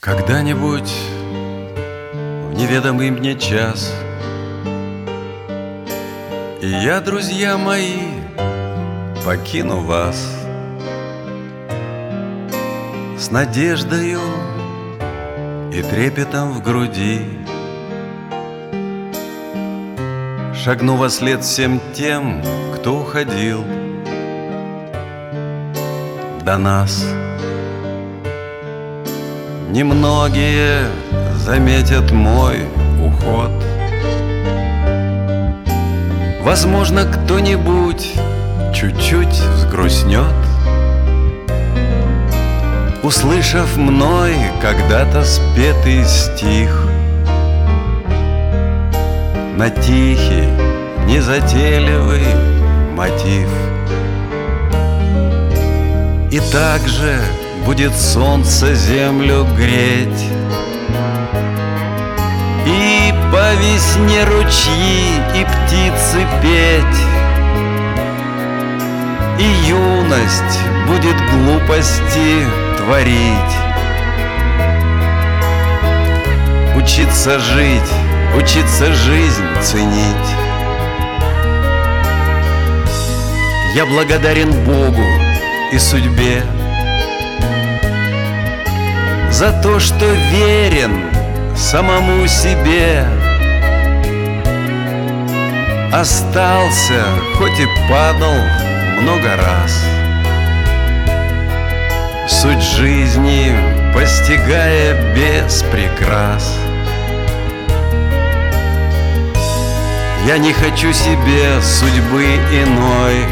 Когда-нибудь в неведомый мне час и я, друзья мои, покину вас с надеждою и трепетом в груди. Шагну во след всем тем, кто уходил до нас. Немногие заметят мой уход. Возможно, кто-нибудь чуть-чуть взгрустнет, услышав мной когда-то спетый стих на тихий, незатейливый мотив. И также будет солнце землю греть, и по весне ручьи и птицы петь, и юность будет глупости творить. Учиться жить, учиться жизнь ценить. Я благодарен Богу и судьбе за то, что верен самому себе. Остался, хоть и падал много раз, суть жизни постигая без прикрас. Я не хочу себе судьбы иной.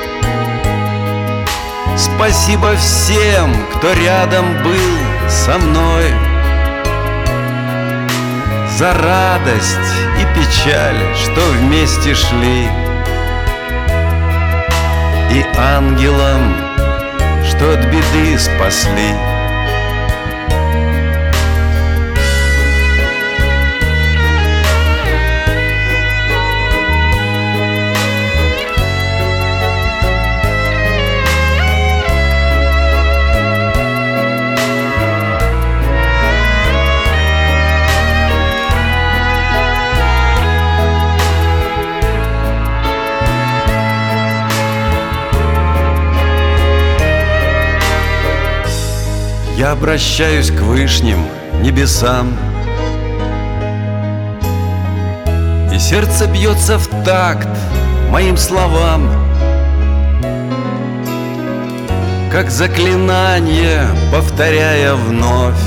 Спасибо всем, кто рядом был со мной, за радость и печаль, что вместе шли, и ангелам, что от беды спасли. Я обращаюсь к вышним небесам, и сердце бьется в такт моим словам, как заклинание повторяя вновь: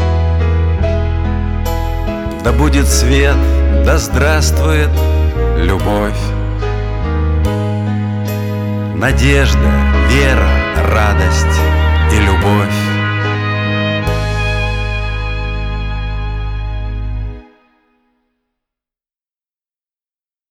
да будет свет, да здравствует любовь. Надежда, вера, радость и любовь.